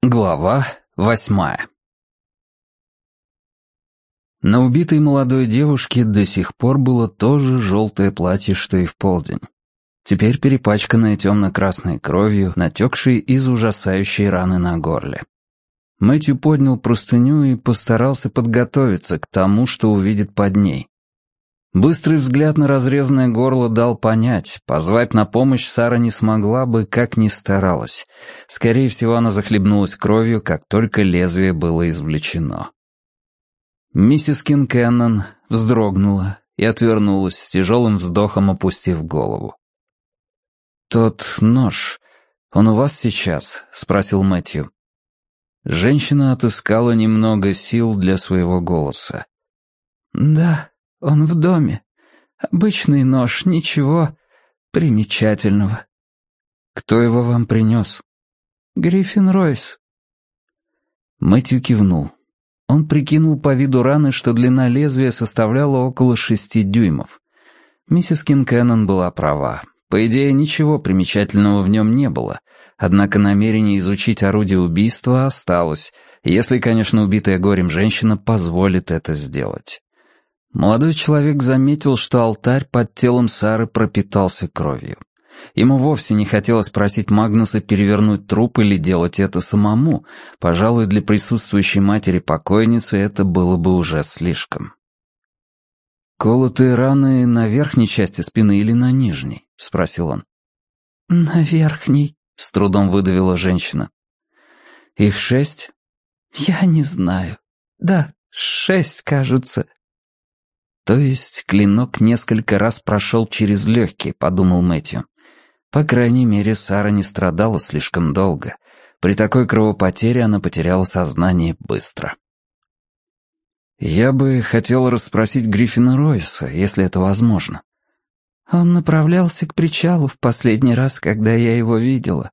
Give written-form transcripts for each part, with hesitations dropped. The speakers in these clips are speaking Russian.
Глава 8. На убитой молодой девушке до сих пор было то же желтое платье, что и в полдень. Теперь перепачканное темно-красной кровью, натекшей из ужасающей раны на горле. Мэтью поднял простыню и постарался подготовиться к тому, что увидит под ней. Быстрый взгляд на разрезанное горло дал понять, позвать на помощь Сара не смогла бы, как ни старалась. Скорее всего, она захлебнулась кровью, как только лезвие было извлечено. Миссис Кинкеннон вздрогнула и отвернулась, с тяжелым вздохом опустив голову. «Тот нож, он у вас сейчас?» — спросил Мэтью. Женщина отыскала немного сил для своего голоса. «Да, он в доме. Обычный нож, ничего примечательного». «Кто его вам принес?» «Гриффин Ройс». Мэтью кивнул. Он прикинул по виду раны, что длина лезвия составляла около 6 дюймов. Миссис Кинкеннон была права. По идее, ничего примечательного в нем не было. Однако намерение изучить орудие убийства осталось, если, конечно, убитая горем женщина позволит это сделать. Молодой человек заметил, что алтарь под телом Сары пропитался кровью. Ему вовсе не хотелось просить Магнуса перевернуть труп или делать это самому. Пожалуй, для присутствующей матери покойницы это было бы уже слишком. «Колотые раны на верхней части спины или на нижней?» — спросил он. «На верхней», — с трудом выдавила женщина. «Их 6?» «Я не знаю. Да, 6, кажется». «То есть клинок несколько раз прошел через легкие», — подумал Мэтью. По крайней мере, Сара не страдала слишком долго. При такой кровопотере она потеряла сознание быстро. «Я бы хотел расспросить Гриффина Ройса, если это возможно». «Он направлялся к причалу в последний раз, когда я его видела».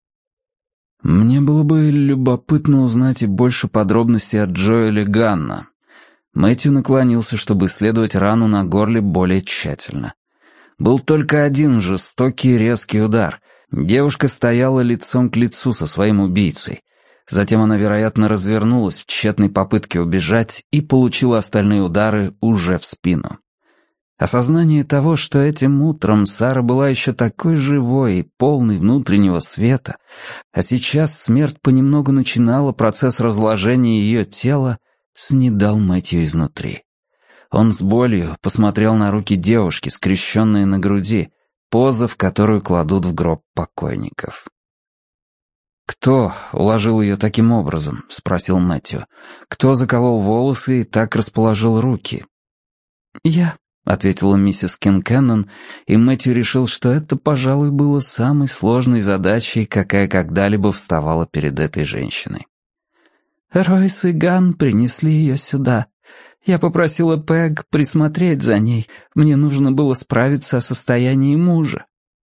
«Мне было бы любопытно узнать и больше подробностей от Джоэля Ганна». Мэтью наклонился, чтобы исследовать рану на горле более тщательно. Был только один жестокий резкий удар. Девушка стояла лицом к лицу со своим убийцей. Затем она, вероятно, развернулась в тщетной попытке убежать и получила остальные удары уже в спину. Осознание того, что этим утром Сара была еще такой живой и полной внутреннего света, а сейчас смерть понемногу начинала процесс разложения ее тела, снедал Мэтью изнутри. Он с болью посмотрел на руки девушки, скрещенные на груди, поза, в которую кладут в гроб покойников. «Кто уложил ее таким образом?» — спросил Мэтью. «Кто заколол волосы и так расположил руки?» «Я», — ответила миссис Кинкеннон, и Мэтью решил, что это, пожалуй, было самой сложной задачей, какая когда-либо вставала перед этой женщиной. «Ройс и Ган принесли ее сюда. Я попросила Пэг присмотреть за ней. Мне нужно было справиться о состоянии мужа».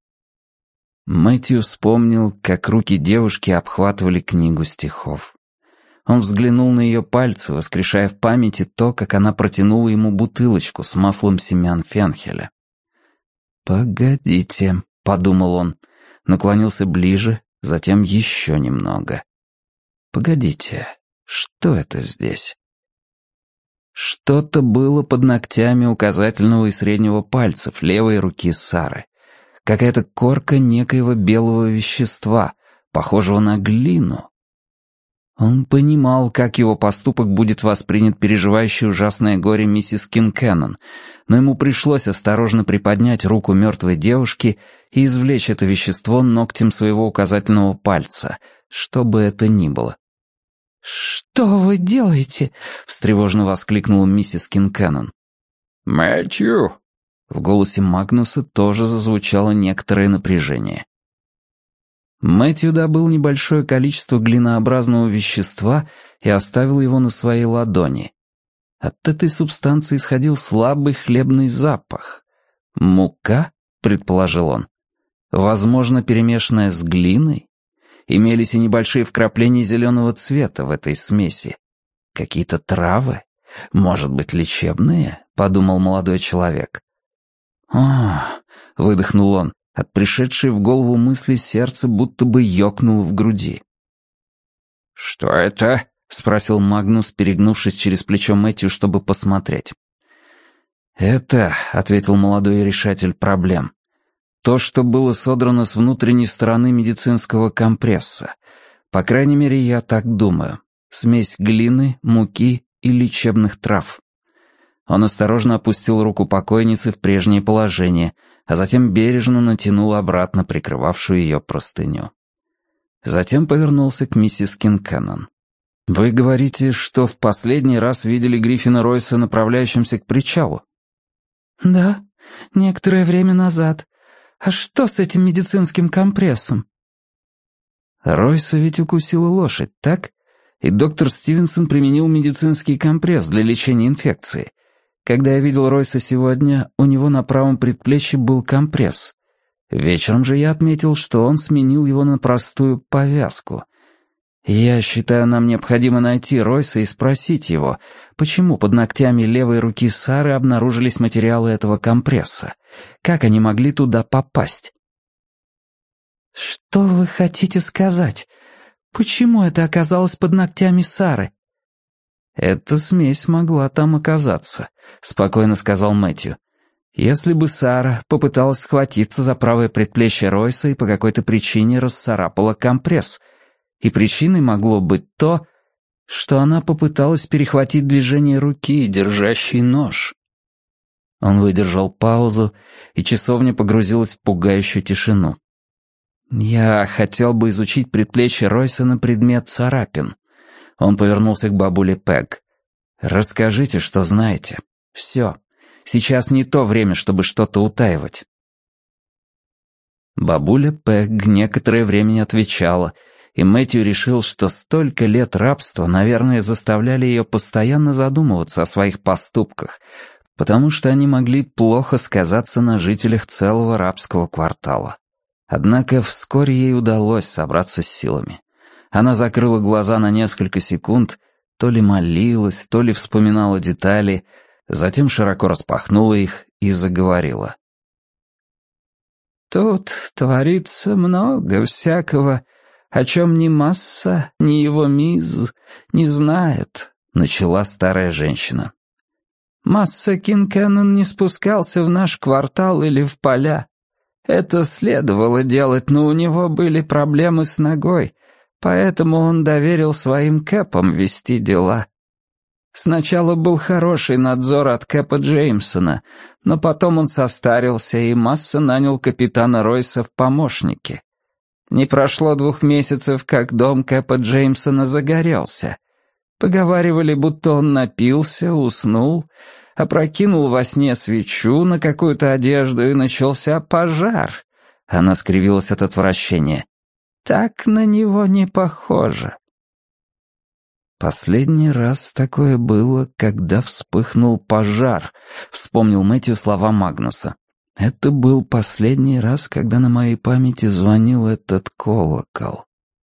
Мэтью вспомнил, как руки девушки обхватывали книгу стихов. Он взглянул на ее пальцы, воскрешая в памяти то, как она протянула ему бутылочку с маслом семян фенхеля. «Погодите», — подумал он, наклонился ближе, затем еще немного. «Погодите, что это здесь?» Что-то было под ногтями указательного и среднего пальцев левой руки Сары. Какая-то корка некоего белого вещества, похожего на глину. Он понимал, как его поступок будет воспринят переживающей ужасное горе миссис Кинкеннон, но ему пришлось осторожно приподнять руку мертвой девушки и извлечь это вещество ногтем своего указательного пальца, что бы это ни было. «Что вы делаете?» — встревоженно воскликнула миссис Кинкеннон. «Мэтью!» В голосе Магнуса тоже зазвучало некоторое напряжение. Мэтью добыл небольшое количество глинообразного вещества и оставил его на своей ладони. От этой субстанции исходил слабый хлебный запах. «Мука?» — предположил он. «Возможно, перемешанная с глиной?» Имелись и небольшие вкрапления зеленого цвета в этой смеси. Какие-то травы? Может быть, лечебные? Подумал молодой человек. «О!» — выдохнул он. От пришедшей в голову мысли сердце будто бы ёкнуло в груди. «Что это?» — спросил Магнус, перегнувшись через плечо Мэтью, чтобы посмотреть. «Это», — ответил молодой решатель проблем, — «то, что было содрано с внутренней стороны медицинского компресса. По крайней мере, я так думаю. Смесь глины, муки и лечебных трав». Он осторожно опустил руку покойницы в прежнее положение, а затем бережно натянул обратно прикрывавшую ее простыню. Затем повернулся к миссис Кинкеннон. «Вы говорите, что в последний раз видели Гриффина Ройса направляющимся к причалу?» «Да, некоторое время назад. А что с этим медицинским компрессом?» «Ройса ведь укусила лошадь, так? И доктор Стивенсон применил медицинский компресс для лечения инфекции. Когда я видел Ройса сегодня, у него на правом предплечье был компресс. Вечером же я отметил, что он сменил его на простую повязку. Я считаю, нам необходимо найти Ройса и спросить его, почему под ногтями левой руки Сары обнаружились материалы этого компресса. Как они могли туда попасть?» «Что вы хотите сказать? Почему это оказалось под ногтями Сары?» «Эта смесь могла там оказаться», — спокойно сказал Мэтью. «Если бы Сара попыталась схватиться за правое предплечье Ройса и по какой-то причине расцарапала компресс, и причиной могло быть то, что она попыталась перехватить движение руки, держащей нож». Он выдержал паузу, и часовня погрузилась в пугающую тишину. «Я хотел бы изучить предплечье Ройса на предмет царапин». Он повернулся к бабуле Пэг. «Расскажите, что знаете. Все. Сейчас не то время, чтобы что-то утаивать». Бабуля Пэг некоторое время не отвечала, и Мэтью решил, что столько лет рабства, наверное, заставляли ее постоянно задумываться о своих поступках, потому что они могли плохо сказаться на жителях целого рабского квартала. Однако вскоре ей удалось собраться с силами. Она закрыла глаза на несколько секунд, то ли молилась, то ли вспоминала детали, затем широко распахнула их и заговорила. «Тут творится много всякого, о чем ни Масса, ни его Миз не знают», — начала старая женщина. «Масса Кинкеннон не спускался в наш квартал или в поля. Это следовало делать, но у него были проблемы с ногой, поэтому он доверил своим Кэпам вести дела. Сначала был хороший надзор от Кэпа Джеймсона, но потом он состарился, и Масса нанял капитана Ройса в помощники. Не прошло 2 месяцев, как дом Кэпа Джеймсона загорелся. Поговаривали, будто он напился, уснул, опрокинул во сне свечу на какую-то одежду, и начался пожар». Она скривилась от отвращения. «Так на него не похоже». «Последний раз такое было, когда вспыхнул пожар», — вспомнил Мэтью слова Магнуса. «Это был последний раз, когда на моей памяти звонил этот колокол».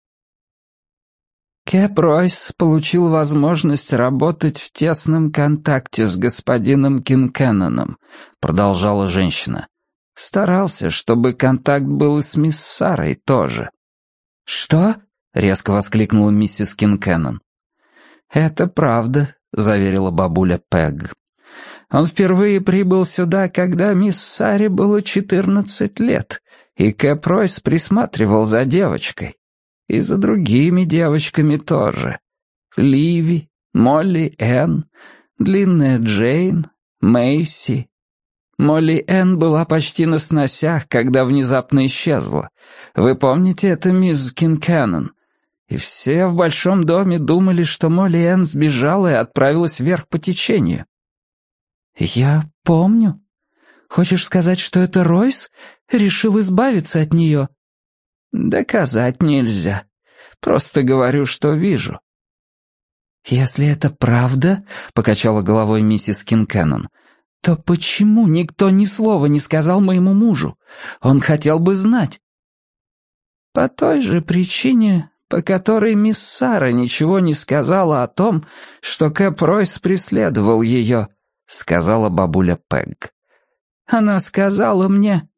Кэп Ройс получил возможность работать в тесном контакте с господином Кинкенноном, продолжала женщина. Старался, чтобы контакт был и с мисс Сарой тоже. «Что?» — резко воскликнула миссис Кинкеннон. «Это правда», — заверила бабуля Пэг. «Он впервые прибыл сюда, когда мисс Саре было 14 лет, и Кэп Ройс присматривал за девочкой. И за другими девочками тоже. Ливи, Молли Энн, длинная Джейн, Мэйси. Молли Энн была почти на сносях, когда внезапно исчезла. Вы помните это, мисс Кинкеннон? И все в большом доме думали, что Молли Энн сбежала и отправилась вверх по течению». «Я помню. Хочешь сказать, что это Ройс решил избавиться от нее?» «Доказать нельзя. Просто говорю, что вижу». «Если это правда, — покачала головой миссис Кинкеннон, — то почему никто ни слова не сказал моему мужу? Он хотел бы знать». «По той же причине, по которой мисс Сара ничего не сказала о том, что Кэп Ройс преследовал ее», — сказала бабуля Пэг. «Она сказала мне: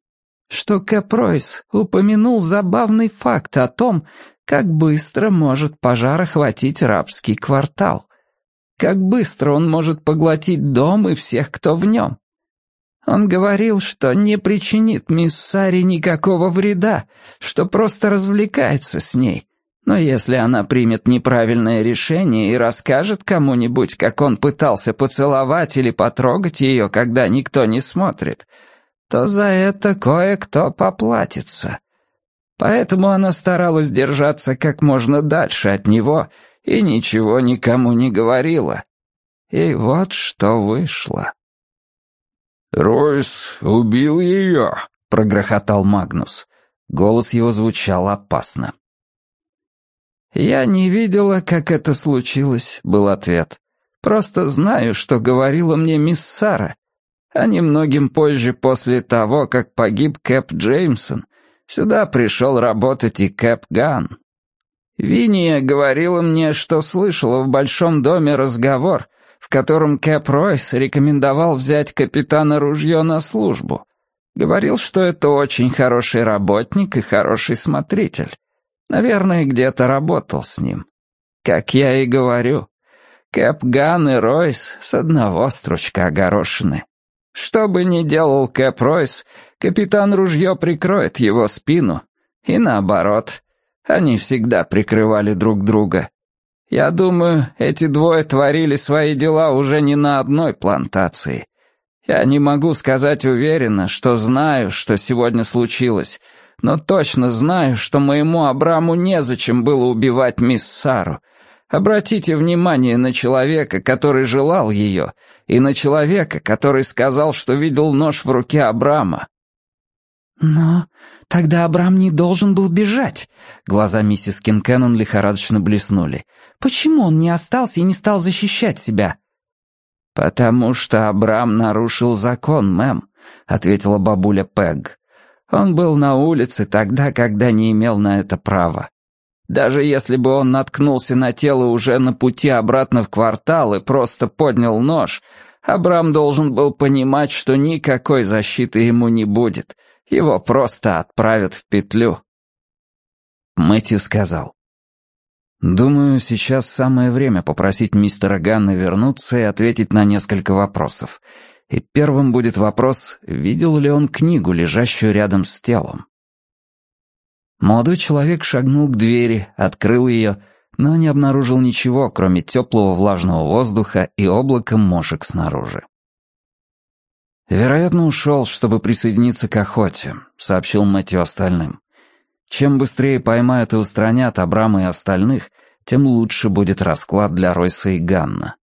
что Кэп Ройс упомянул забавный факт о том, как быстро может пожар охватить рабский квартал. Как быстро он может поглотить дом и всех, кто в нем. Он говорил, что не причинит мисс Саре никакого вреда, что просто развлекается с ней. Но если она примет неправильное решение и расскажет кому-нибудь, как он пытался поцеловать или потрогать ее, когда никто не смотрит, то за это кое-кто поплатится. Поэтому она старалась держаться как можно дальше от него и ничего никому не говорила. И вот что вышло. «Ройс убил ее», — прогрохотал Магнус. Голос его звучал опасно. «Я не видела, как это случилось», — был ответ. «Просто знаю, что говорила мне мисс Сара. А немногим позже, после того, как погиб Кэп Джеймсон, сюда пришел работать и Кэп Ганн. Винния говорила мне, что слышала в большом доме разговор, в котором Кэп Ройс рекомендовал взять капитана Ружье на службу. Говорил, что это очень хороший работник и хороший смотритель. Наверное, где-то работал с ним. Как я и говорю, Кэп Ганн и Ройс с одного стручка огорошены. Что бы ни делал Кэп Ройс, капитан Ружье прикроет его спину. И наоборот, они всегда прикрывали друг друга. Я думаю, эти двое творили свои дела уже не на одной плантации. Я не могу сказать уверенно, что знаю, что сегодня случилось, но точно знаю, что моему Абраму незачем было убивать мисс Сару. Обратите внимание на человека, который желал ее, и на человека, который сказал, что видел нож в руке Абрама. «Но тогда Абрам не должен был бежать». Глаза миссис Кинкеннон лихорадочно блеснули. «Почему он не остался и не стал защищать себя?» «Потому что Абрам нарушил закон, мэм», — ответила бабуля Пэг. «Он был на улице тогда, когда не имел на это права. Даже если бы он наткнулся на тело уже на пути обратно в квартал и просто поднял нож, Абрам должен был понимать, что никакой защиты ему не будет. Его просто отправят в петлю». Мэтью сказал: «Думаю, сейчас самое время попросить мистера Ганна вернуться и ответить на несколько вопросов. И первым будет вопрос, видел ли он книгу, лежащую рядом с телом». Молодой человек шагнул к двери, открыл ее, но не обнаружил ничего, кроме теплого влажного воздуха и облака мошек снаружи. «Вероятно, ушел, чтобы присоединиться к охоте», — сообщил Мэтью остальным. «Чем быстрее поймают и устранят Абрама и остальных, тем лучше будет расклад для Ройса и Ганна».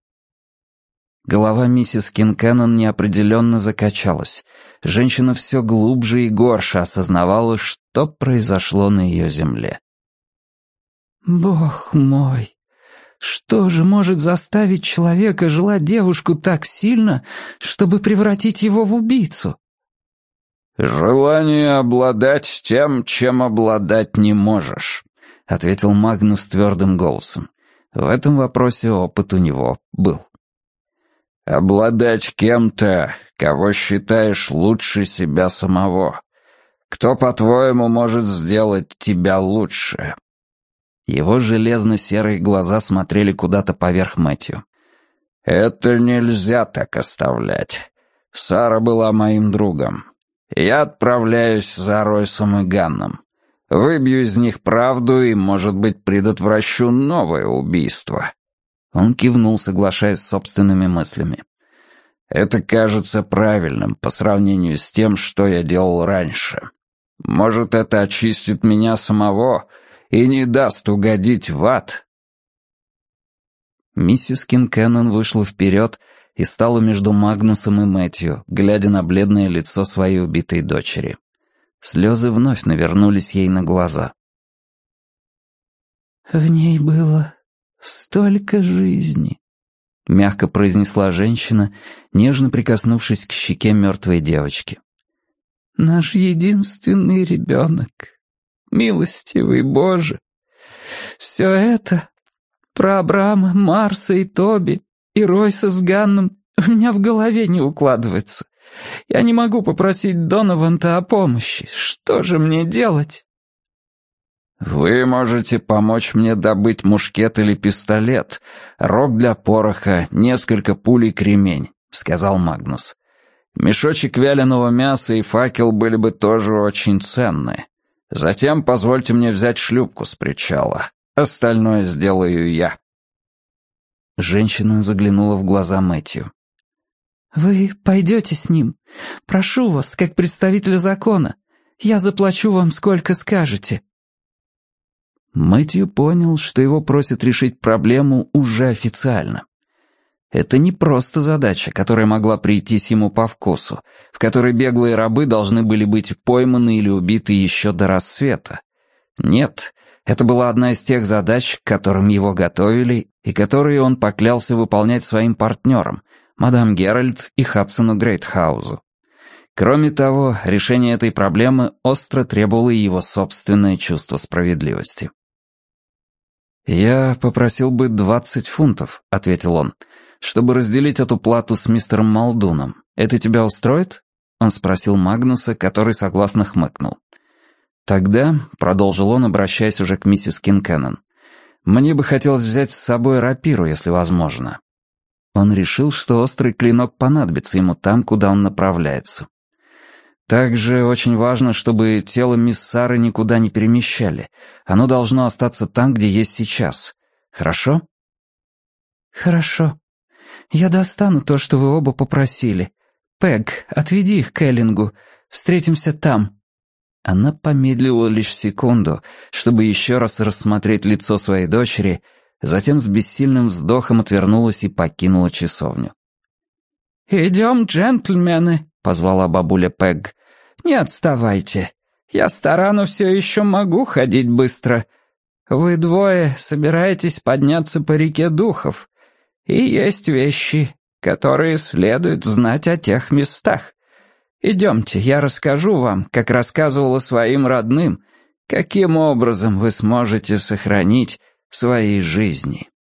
Голова миссис Кинкеннон неопределенно закачалась. Женщина все глубже и горше осознавала, что произошло на ее земле. «Бог мой! Что же может заставить человека желать девушку так сильно, чтобы превратить его в убийцу?» «Желание обладать тем, чем обладать не можешь», — ответил Магнус твердым голосом. В этом вопросе опыт у него был. «Обладать кем-то, кого считаешь лучше себя самого. Кто, по-твоему, может сделать тебя лучше?» Его железно-серые глаза смотрели куда-то поверх Мэтью. «Это нельзя так оставлять. Сара была моим другом. Я отправляюсь за Ройсом и Ганном. Выбью из них правду и, может быть, предотвращу новое убийство». Он кивнул, соглашаясь с собственными мыслями. «Это кажется правильным по сравнению с тем, что я делал раньше. Может, это очистит меня самого и не даст угодить в ад». Миссис Кинкеннон вышла вперед и стала между Магнусом и Мэтью, глядя на бледное лицо своей убитой дочери. Слезы вновь навернулись ей на глаза. «В ней было столько жизни», — мягко произнесла женщина, нежно прикоснувшись к щеке мертвой девочки. «Наш единственный ребенок. Милостивый Боже! Все это про Абрама, Марса и Тоби, и Ройса с Ганном у меня в голове не укладывается. Я не могу попросить Донована о помощи. Что же мне делать?» «Вы можете помочь мне добыть мушкет или пистолет, рог для пороха, несколько пуль и кремень», — сказал Магнус. «Мешочек вяленого мяса и факел были бы тоже очень ценны. Затем позвольте мне взять шлюпку с причала. Остальное сделаю я». Женщина заглянула в глаза Мэтью. «Вы пойдете с ним? Прошу вас, как представителя закона. Я заплачу вам, сколько скажете». Мэтью понял, что его просят решить проблему уже официально. Это не просто задача, которая могла прийтись ему по вкусу, в которой беглые рабы должны были быть пойманы или убиты еще до рассвета. Нет, это была одна из тех задач, к которым его готовили и которые он поклялся выполнять своим партнерам, мадам Геральт и Хадсону Грейтхаузу. Кроме того, решение этой проблемы остро требовало и его собственное чувство справедливости. «Я попросил бы 20 фунтов», — ответил он, «чтобы разделить эту плату с мистером Молдуном. Это тебя устроит?» Он спросил Магнуса, который согласно хмыкнул. «Тогда», — продолжил он, обращаясь уже к миссис Кинкеннон, «мне бы хотелось взять с собой рапиру, если возможно». Он решил, что острый клинок понадобится ему там, куда он направляется. Также очень важно, чтобы тело мисс Сары никуда не перемещали. Оно должно остаться там, где есть сейчас. Хорошо? «Хорошо. Я достану то, что вы оба попросили. Пэг, отведи их к Эллингу. Встретимся там». Она помедлила лишь секунду, чтобы еще раз рассмотреть лицо своей дочери, затем с бессильным вздохом отвернулась и покинула часовню. «Идем, джентльмены», — позвала бабуля Пэг. «Не отставайте. Я стара, но все еще могу ходить быстро. Вы двое собираетесь подняться по реке Духов, и есть вещи, которые следует знать о тех местах. Идемте, я расскажу вам, как рассказывала своим родным, каким образом вы сможете сохранить свои жизни».